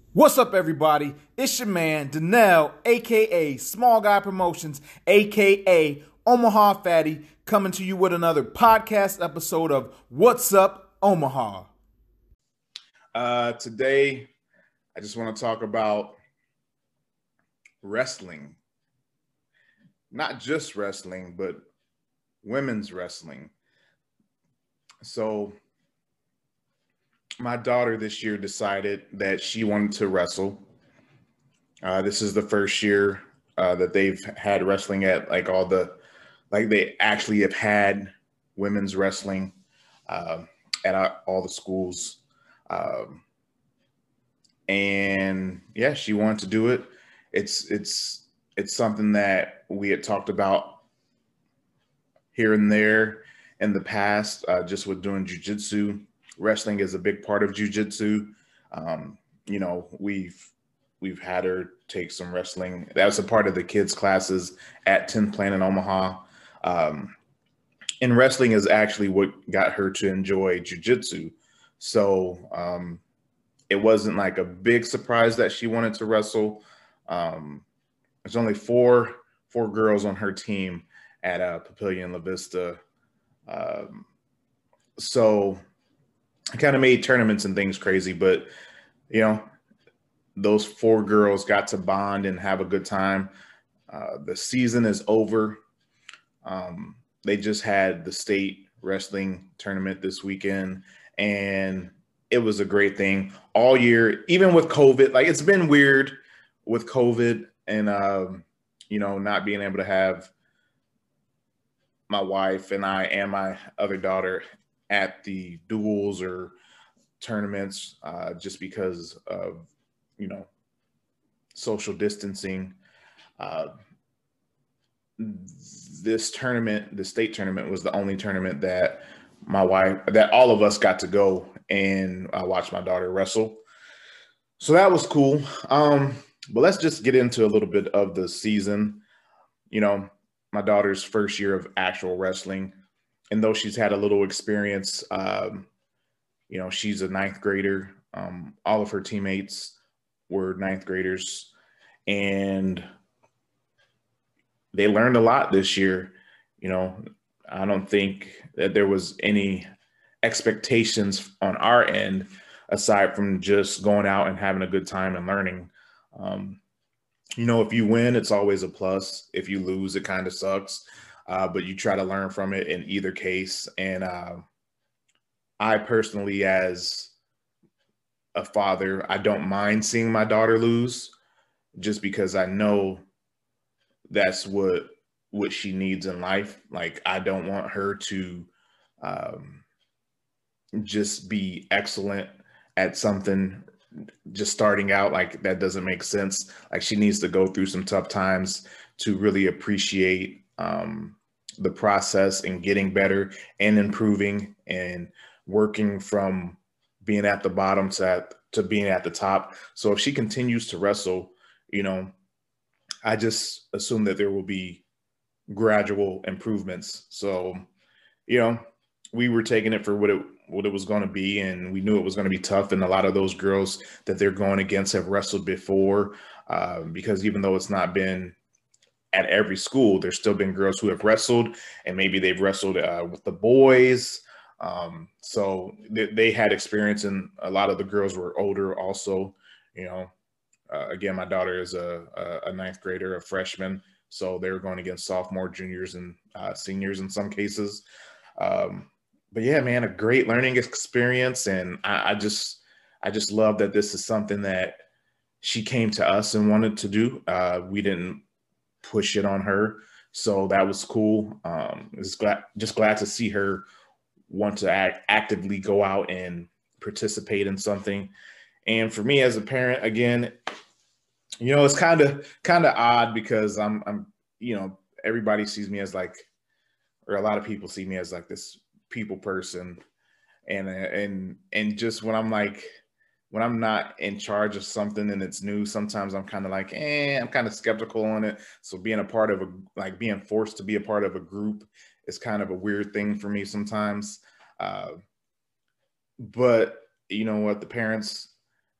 What's up, everybody? It's your man, Danelle, aka Small Guy Promotions, aka Omaha Fatty, coming to you with another podcast episode of What's Up, Omaha. Today, I just want to talk about wrestling. Not just wrestling, but women's wrestling. So, my daughter this year decided that she wanted to wrestle. This is the first year that they've had wrestling at they actually have had women's wrestling at all the schools. Um, and yeah, she wanted to do it. It's something that we had talked about here and there in the past, just with doing jujitsu. Wrestling is a big part of jujitsu. Um, we've had her take some wrestling. That was a part of the kids' classes at 10th Planet in Omaha. Um, and wrestling is actually what got her to enjoy jujitsu. So it wasn't like a big surprise that she wanted to wrestle. There's only four girls on her team at Papillion La Vista. So I kind of made tournaments and things crazy, but you know, those four girls got to bond and have a good time. The season is over. They just had the state wrestling tournament this weekend, and it was a great thing all year, even with COVID. Like, it's been weird with COVID and, not being able to have my wife and I and my other daughter at the duels or tournaments, just because of, social distancing. Uh, this tournament, the state tournament, was the only tournament that all of us got to go and watch my daughter wrestle. So that was cool. But let's just get into a little bit of the season. My daughter's first year of actual wrestling, and though she's had a little experience, she's a ninth grader. All of her teammates were ninth graders, and they learned a lot this year. I don't think that there was any expectations on our end aside from just going out and having a good time and learning. If you win, it's always a plus. If you lose, it kind of sucks. But you try to learn from it in either case. And I personally, as a father, I don't mind seeing my daughter lose, just because I know that's what she needs in life. Like, I don't want her to just be excellent at something just starting out. Like, that doesn't make sense. Like, she needs to go through some tough times to really appreciate the process and getting better and improving and working from being at the bottom to being at the top. So if she continues to wrestle, I just assume that there will be gradual improvements. So, we were taking it for what it was going to be, and we knew it was going to be tough. And a lot of those girls that they're going against have wrestled before, because even though it's not been at every school, there's still been girls who have wrestled, and maybe they've wrestled with the boys. So they had experience, and a lot of the girls were older also. Again, my daughter is a ninth grader, a freshman, so they were going against sophomore, juniors, and seniors in some cases. But yeah, man, a great learning experience, and I just love that this is something that she came to us and wanted to do. We didn't push it on her, so that was cool. Just glad to see her want to actively go out and participate in something. And for me as a parent, again, it's kind of odd, because I'm everybody sees me as like, or a lot of people see me as like this people person, and just when I'm not in charge of something and it's new, sometimes I'm kind of like, I'm kind of skeptical on it. So being being forced to be a part of a group is kind of a weird thing for me sometimes. But you know what, the parents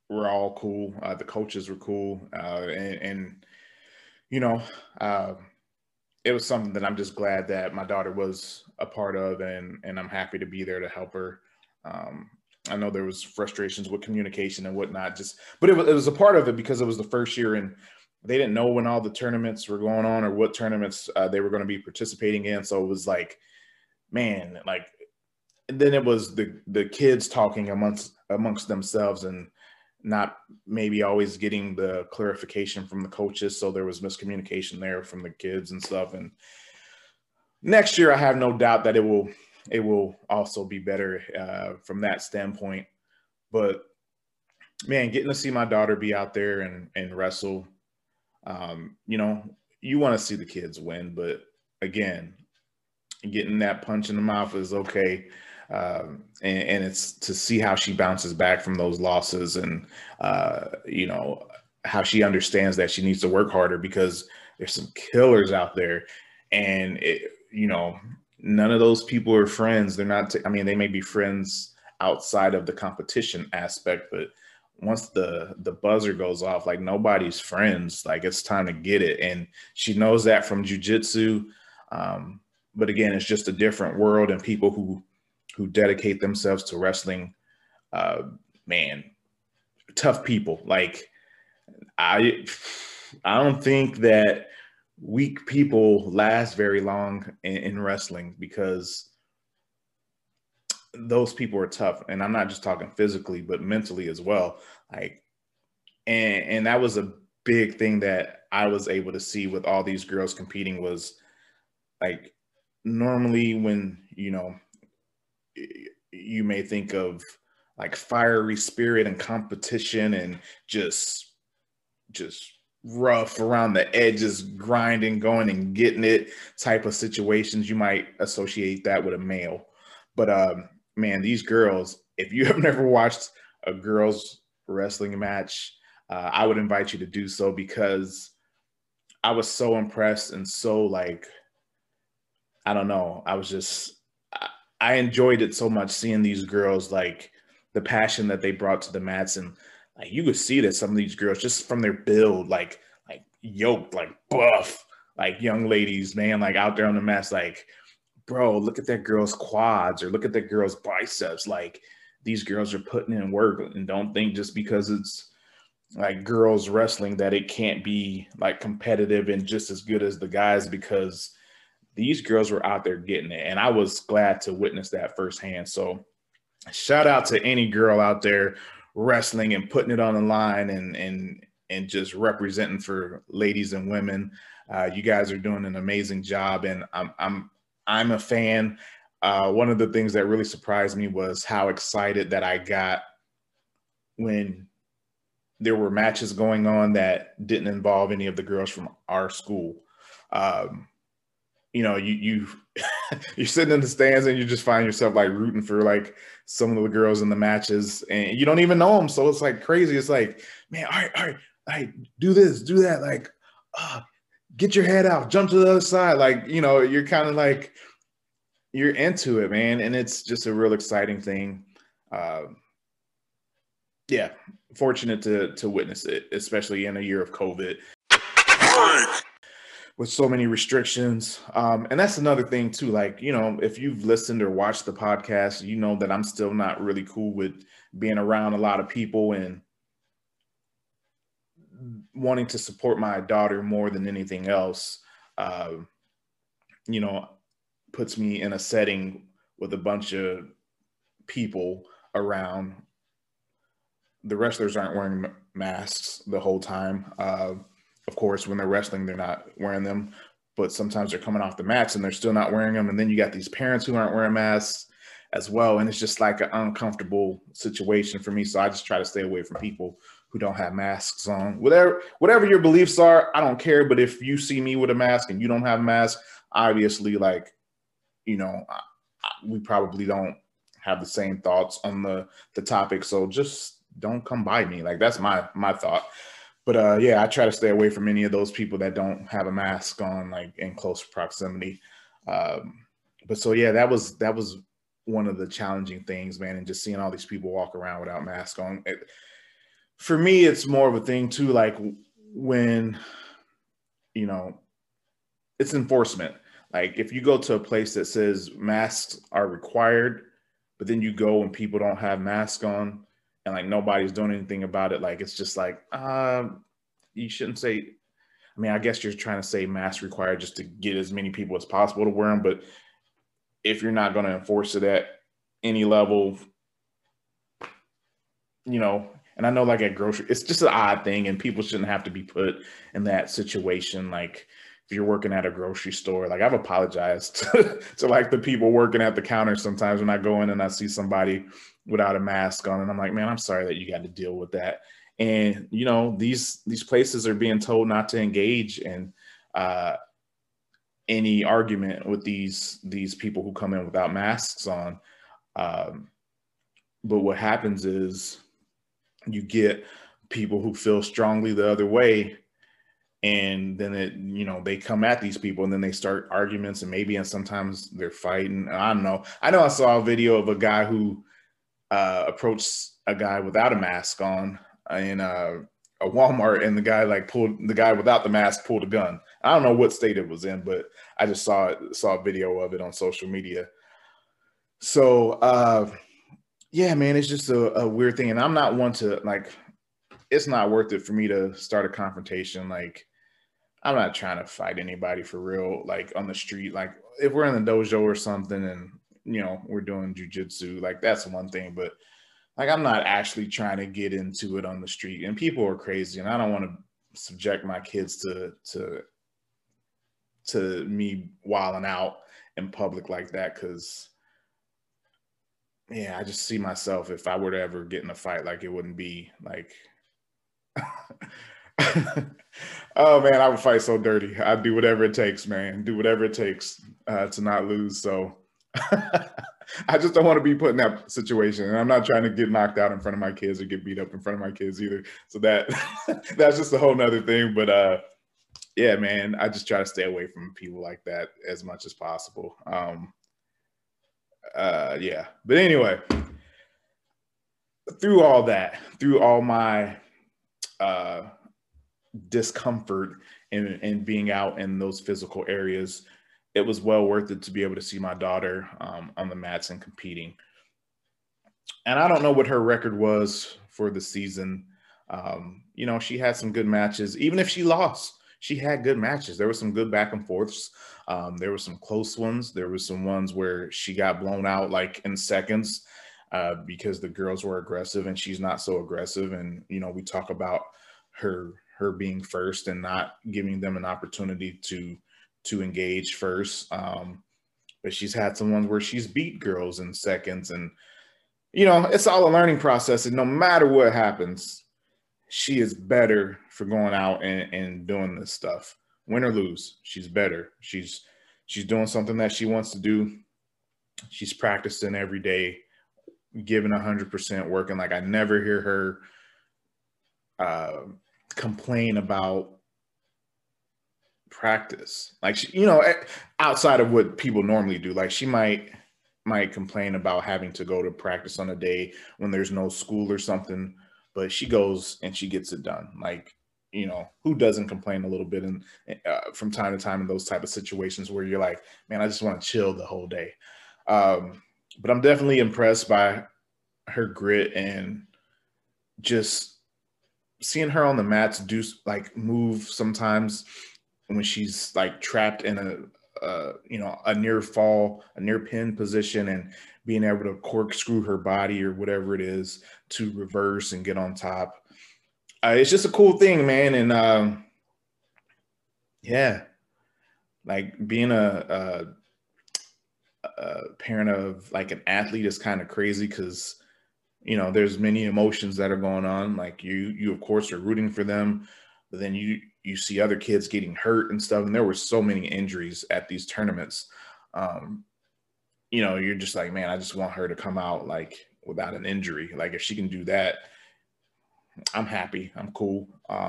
were all cool. The coaches were cool, and you know, uh, it was something that I'm just glad that my daughter was a part of, and I'm happy to be there to help her. Um, I know there was frustrations with communication and whatnot, but it was a part of it because it was the first year and they didn't know when all the tournaments were going on or what tournaments they were going to be participating in. So it was like, man, like, and then it was the kids talking amongst themselves and not maybe always getting the clarification from the coaches. So there was miscommunication there from the kids and stuff. And next year, I have no doubt that it will also be better from that standpoint. But man, getting to see my daughter be out there and wrestle, you know, you want to see the kids win, but again, getting that punch in the mouth is okay. And it's to see how she bounces back from those losses and, you know, how she understands that she needs to work harder because there's some killers out there. And, you know, none of those people are friends. They're not, I mean, they may be friends outside of the competition aspect, but once the buzzer goes off, like nobody's friends, like it's time to get it. And she knows that from jujitsu. But again, it's just a different world and people who dedicate themselves to wrestling, uh, man, tough people. Like I I don't think that weak people last very long in wrestling because those people are tough. And I'm not just talking physically, but mentally as well. Like, and that was a big thing that I was able to see with all these girls competing was like normally when, you know, you may think of like fiery spirit and competition and just rough around the edges, grinding, going and getting it type of situations. You might associate that with a male. But man, these girls, if you have never watched a girls wrestling match, I would invite you to do so because I was so impressed and so like, I don't know, I enjoyed it so much seeing these girls, like the passion that they brought to the mats. And like you could see that some of these girls just from their build, like yoked, like buff, like young ladies, man, like out there on the mats, like, bro, look at that girl's quads or look at that girl's biceps. Like these girls are putting in work and don't think just because it's like girls wrestling that it can't be like competitive and just as good as the guys because these girls were out there getting it. And I was glad to witness that firsthand. So shout out to any girl out there wrestling and putting it on the line and just representing for ladies and women. You guys are doing an amazing job, and I'm a fan. One of the things that really surprised me was how excited that I got when there were matches going on that didn't involve any of the girls from our school. You know, you're sitting in the stands and you just find yourself like rooting for like some of the girls in the matches and you don't even know them. So it's like crazy. It's like, man, all right, do this, do that. Like, get your head out, jump to the other side. Like, you know, you're kind of like, you're into it, man. And it's just a real exciting thing. Yeah, fortunate to witness it, especially in a year of COVID with so many restrictions. And that's another thing too. Like, you know, if you've listened or watched the podcast, you know that I'm still not really cool with being around a lot of people and wanting to support my daughter more than anything else. Uh, you know, puts me in a setting with a bunch of people around. The wrestlers aren't wearing masks the whole time. Of course, when they're wrestling, they're not wearing them, but sometimes they're coming off the mats and they're still not wearing them. And then you got these parents who aren't wearing masks as well. And it's just like an uncomfortable situation for me. So I just try to stay away from people who don't have masks on. Whatever your beliefs are, I don't care. But if you see me with a mask and you don't have a mask, obviously, like, you know, we probably don't have the same thoughts on the topic. So just don't come by me. Like that's my thought. But yeah, I try to stay away from any of those people that don't have a mask on, like in close proximity. But so yeah, that was one of the challenging things, man. And just seeing all these people walk around without masks on. for me, it's more of a thing too, like when, you know, it's enforcement. Like if you go to a place that says masks are required, but then you go and people don't have masks on and like nobody's doing anything about it, like it's just like, you shouldn't say, I mean, I guess you're trying to say mask required just to get as many people as possible to wear them, but if you're not going to enforce it at any level, you know, and I know like at grocery, it's just an odd thing and people shouldn't have to be put in that situation. Like if you're working at a grocery store, like I've apologized to like the people working at the counter sometimes when I go in and I see somebody without a mask on and I'm like, man, I'm sorry that you got to deal with that. And, you know, these places are being told not to engage in any argument with these people who come in without masks on. But what happens is you get people who feel strongly the other way, and then it, you know, they come at these people and then they start arguments and sometimes they're fighting. I don't know. I know I saw a video of a guy who approached a guy without a mask on in a Walmart, and the guy without the mask pulled a gun. I don't know what state it was in, but I just saw a video of it on social media. So yeah, man, it's just a weird thing. And I'm not one to like, it's not worth it for me to start a confrontation. Like, I'm not trying to fight anybody for real, like on the street. Like if we're in the dojo or something and, you know, we're doing jujitsu, like that's one thing. But like, I'm not actually trying to get into it on the street, and people are crazy, and I don't want to subject my kids to me wilding out in public like that. Cause yeah, I just see myself, if I were to ever get in a fight, like it wouldn't be like, oh man, I would fight so dirty. I'd do whatever it takes, man. Do whatever it takes to not lose. So I just don't want to be put in that situation. And I'm not trying to get knocked out in front of my kids or get beat up in front of my kids either. So that's just a whole nother thing. But yeah, man, I just try to stay away from people like that as much as possible. Yeah. But anyway, through all my discomfort in being out in those physical areas, it was well worth it to be able to see my daughter on the mats and competing. And I don't know what her record was for the season. You know, she had some good matches. Even if she lost, she had good matches. There were some good back and forths. There were some close ones. There were some ones where she got blown out like in seconds because the girls were aggressive and she's not so aggressive. And, you know, we talk about her being first and not giving them an opportunity to engage first. But she's had some ones where she's beat girls in seconds. And, you know, it's all a learning process. And no matter what happens, she is better for going out and doing this stuff. Win or lose, she's better. She's doing something that she wants to do. She's practicing every day, giving 100%, working. Like I never hear her complain about practice. Like she, you know, outside of what people normally do, like she might complain about having to go to practice on a day when there's no school or something, but she goes and she gets it done. Like, you know, who doesn't complain a little bit and from time to time in those type of situations where you're like, man, I just want to chill the whole day. But I'm definitely impressed by her grit and just seeing her on the mats do like move sometimes when she's like trapped in a near fall, a near pin position, and being able to corkscrew her body or whatever it is to reverse and get on top. It's just a cool thing, man. And yeah, like being a parent of like an athlete is kind of crazy because, you know, there's many emotions that are going on. Like you of course are rooting for them, but then you see other kids getting hurt and stuff. And there were so many injuries at these tournaments. You know, you're just like, man, I just want her to come out like without an injury. Like if she can do that, I'm happy. I'm cool.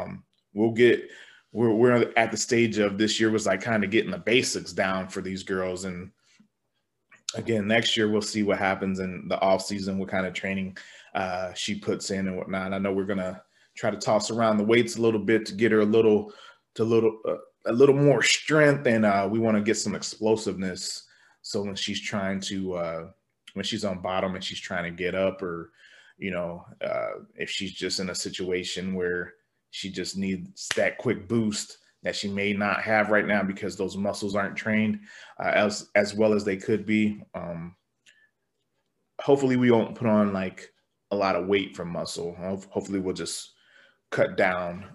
We're at the stage of this year was like kind of getting the basics down for these girls. And again, next year we'll see what happens in the off season, what kind of training she puts in and whatnot. I know we're going to try to toss around the weights a little bit to get her a little more strength, and we want to get some explosiveness. So when she's trying to when she's on bottom and she's trying to get up, or if she's just in a situation where she just needs that quick boost that she may not have right now because those muscles aren't trained as well as they could be. Hopefully we won't put on like a lot of weight from muscle. Hopefully we'll just cut down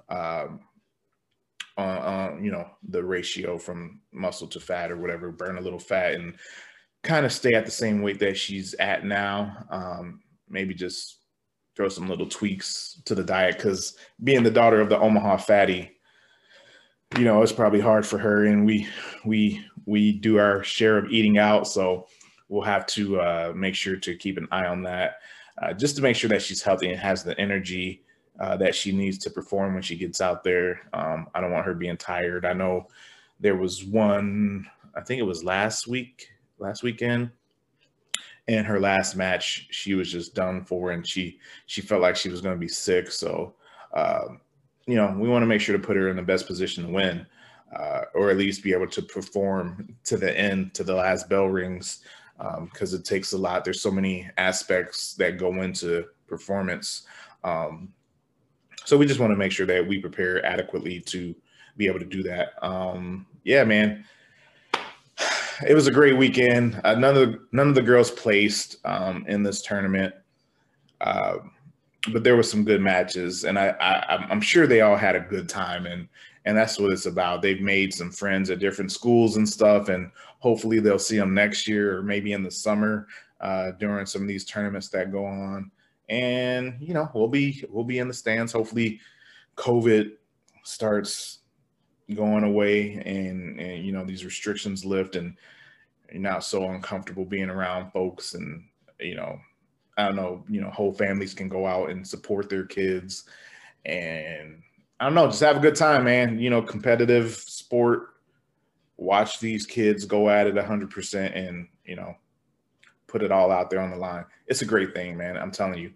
on the ratio from muscle to fat or whatever, burn a little fat and kind of stay at the same weight that she's at now. Maybe just throw some little tweaks to the diet, because being the daughter of the Omaha Fatty, it's probably hard for her, and we do our share of eating out, so we'll have to make sure to keep an eye on that, just to make sure that she's healthy and has the energy that she needs to perform when she gets out there. I don't want her being tired. I know there was one, I think it was last weekend, and her last match, she was just done for, and she felt like she was going to be sick. So, we want to make sure to put her in the best position to win, or at least be able to perform to the end, to the last bell rings, because it takes a lot. There's so many aspects that go into performance. So we just want to make sure that we prepare adequately to be able to do that. Yeah, man. It was a great weekend. None of the girls placed in this tournament, but there were some good matches, and I'm sure they all had a good time, and that's what it's about. They've made some friends at different schools and stuff, and hopefully they'll see them next year or maybe in the summer during some of these tournaments that go on. And we'll be in the stands. Hopefully, COVID starts going away, and these restrictions lift, and you're not so uncomfortable being around folks, and I don't know, whole families can go out and support their kids, and I don't know, just have a good time, man. Competitive sport, watch these kids go at it 100%, and put it all out there on the line. It's a great thing, man. I'm telling you.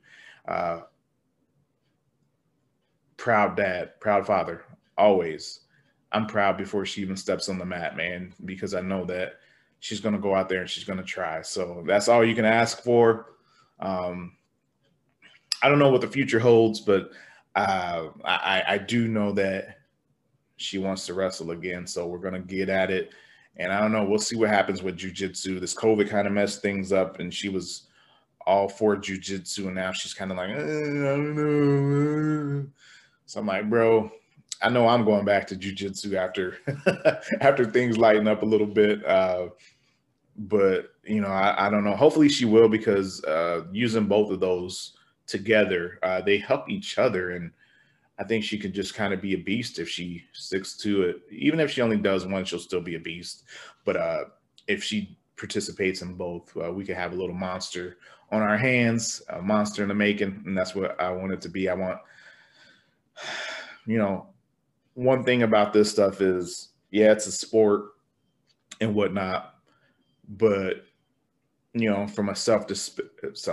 Proud dad, proud father, always. I'm proud before she even steps on the mat, man, because I know that she's going to go out there and she's going to try. So that's all you can ask for. I don't know what the future holds, but I do know that she wants to wrestle again. So we're going to get at it. And I don't know, we'll see what happens with jiu-jitsu. This COVID kind of messed things up, and she was all for jiu-jitsu, and now she's kind of like, I don't know. So I'm like, bro, I know I'm going back to jiu-jitsu after after things lighten up a little bit. But I don't know. Hopefully she will, because using both of those together, they help each other, and I think she could just kind of be a beast if she sticks to it. Even if she only does one, she'll still be a beast. But if she participates in both, we could have a little monster on our hands, a monster in the making, and that's what I want it to be. I want, one thing about this stuff is, yeah, it's a sport and whatnot, but from a self-defense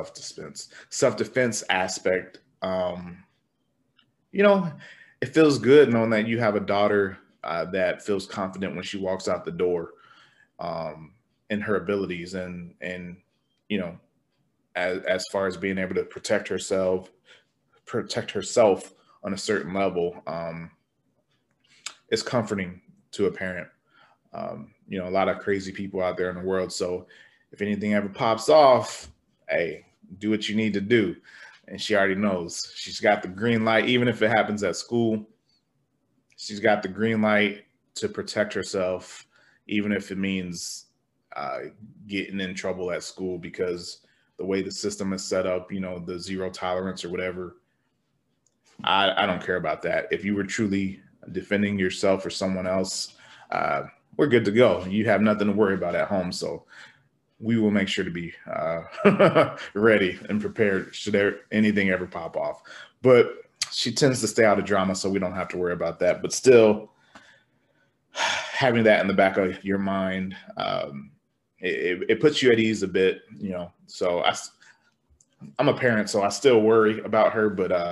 aspect, it feels good knowing that you have a daughter that feels confident when she walks out the door in her abilities, and as far as being able to protect herself on a certain level. It's comforting to a parent. A lot of crazy people out there in the world. So if anything ever pops off, hey, do what you need to do. And she already knows. She's got the green light, even if it happens at school. She's got the green light to protect herself, even if it means getting in trouble at school, because the way the system is set up, the zero tolerance or whatever, I don't care about that. If you were truly defending yourself or someone else, we're good to go. You have nothing to worry about at home. So we will make sure to be ready and prepared should anything ever pop off. But she tends to stay out of drama, so we don't have to worry about that. But still, having that in the back of your mind, it puts you at ease a bit, So I'm a parent, so I still worry about her, but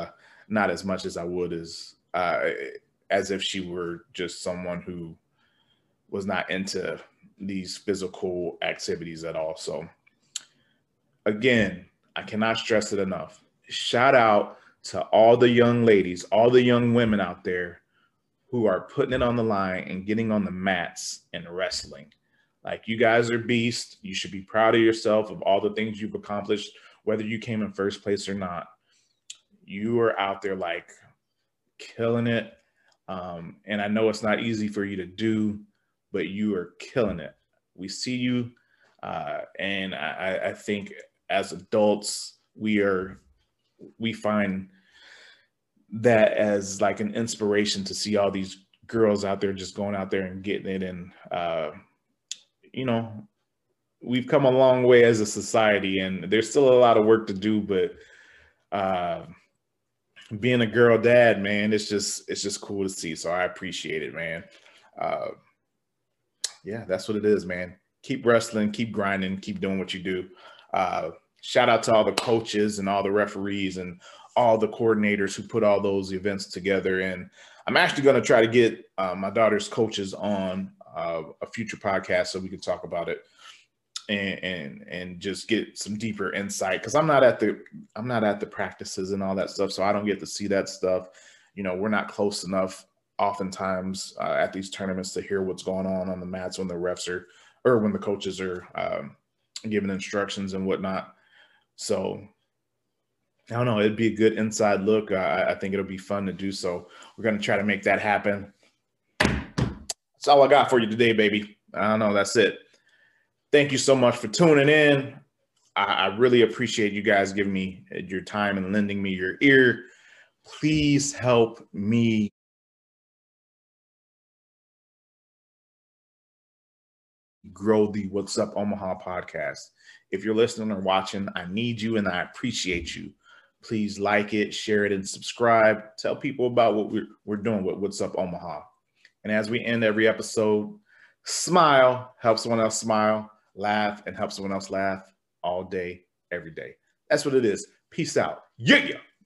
not as much as I would as if she were just someone who was not into these physical activities at all. So again, I cannot stress it enough. Shout out to all the young ladies, all the young women out there who are putting it on the line and getting on the mats and wrestling. Like, you guys are beasts. You should be proud of yourself, of all the things you've accomplished, whether you came in first place or not. You are out there like killing it. And I know it's not easy for you to do, but you are killing it. We see you. And I think as adults, we find that as like an inspiration to see all these girls out there just going out there and getting it. And, you know, we've come a long way as a society, and there's still a lot of work to do, but being a girl dad, man, it's just cool to see. So I appreciate it, man. Yeah, that's what it is, man. Keep wrestling, keep grinding, keep doing what you do. Shout out to all the coaches and all the referees and all the coordinators who put all those events together. And I'm actually going to try to get my daughter's coaches on a future podcast so we can talk about it and just get some deeper insight, because I'm not at the practices and all that stuff, so I don't get to see that stuff. You know, we're not close enough oftentimes at these tournaments to hear what's going on the mats when the refs are, or when the coaches are giving instructions and whatnot. So I don't know, it'd be a good inside look. I think it'll be fun to do. So we're going to try to make that happen. That's all I got for you today, baby. I don't know. That's it. Thank you so much for tuning in. I really appreciate you guys giving me your time and lending me your ear. Please help me grow the What's Up Omaha podcast. If you're listening or watching, I need you and I appreciate you. Please like it, share it, and subscribe. Tell people about what we're doing with What's Up Omaha. And as we end every episode, smile, help someone else smile, laugh, and help someone else laugh all day, every day. That's what it is. Peace out. Yeah.